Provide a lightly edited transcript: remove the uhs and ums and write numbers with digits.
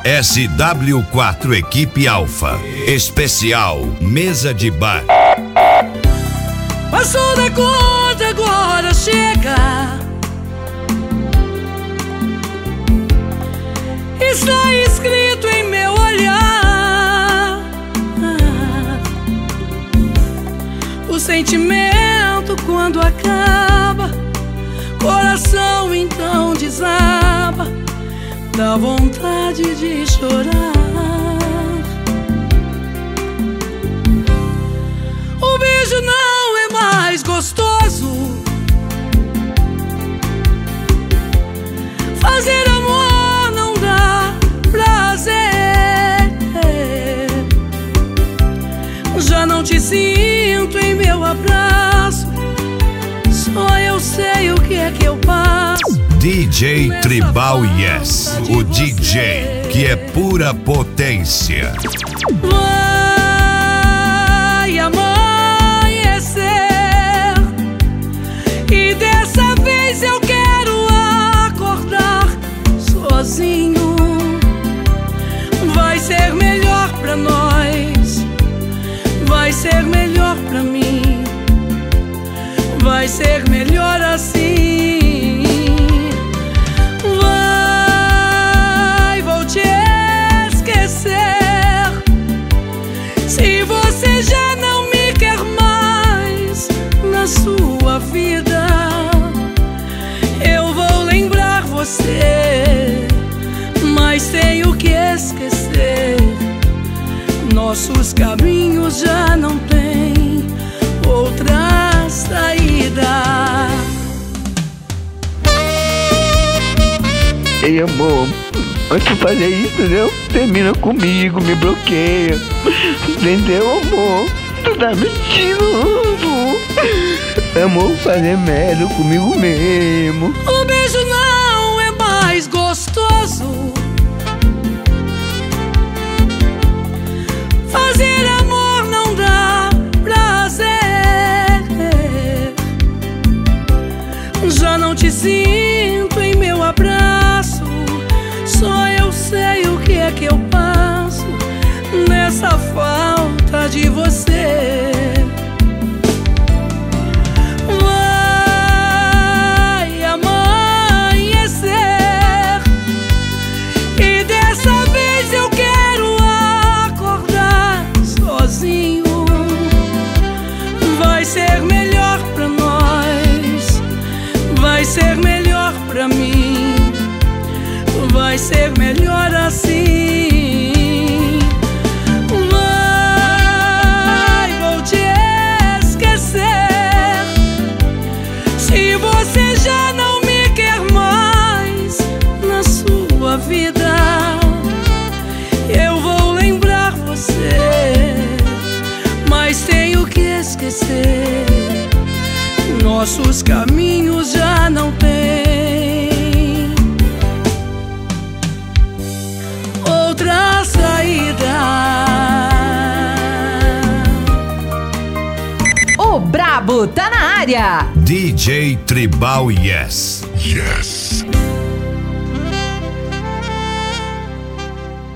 SW4 Equipe Alfa. Especial Mesa de Bar. Passou da conta, agora chega. Está escrito em meu olhar. O sentimento quando acaba, coração então desaba, dá vontade de chorar. O beijo não é mais gostoso, fazer amor não dá prazer. Já não te sinto em meu abraço, só eu sei o que é que eu passo. DJ Tribal Yes, o DJ que é pura potência. Vai amanhecer e dessa vez eu quero acordar sozinho. Vai ser melhor pra nós, vai ser melhor pra mim, vai ser melhor assim. Vou te esquecer se você já não me quer mais na sua vida. Eu vou lembrar você, mas tenho que esquecer. Nossos caminhos já não têm outra saída. Ei, amor, antes de fazer isso, não termina comigo, me bloqueia. Entendeu, amor? Tu tá mentindo, amor, fazer merda comigo mesmo. O beijo não é mais gostoso, fazer amor não dá prazer. Já não te sinto em meu abraço, só eu sei o que é que eu passo nessa falta de você. Vai amanhecer e dessa vez eu quero acordar sozinho. Vai ser melhor pra nós, vai ser melhor pra mim, vai ser melhor assim. Vou te esquecer se você já não me quer mais na sua vida. Eu vou lembrar você, mas tenho que esquecer. Nossos caminhos já não têm outra saída. O Brabo tá na área. DJ Tribal Yes. Yes.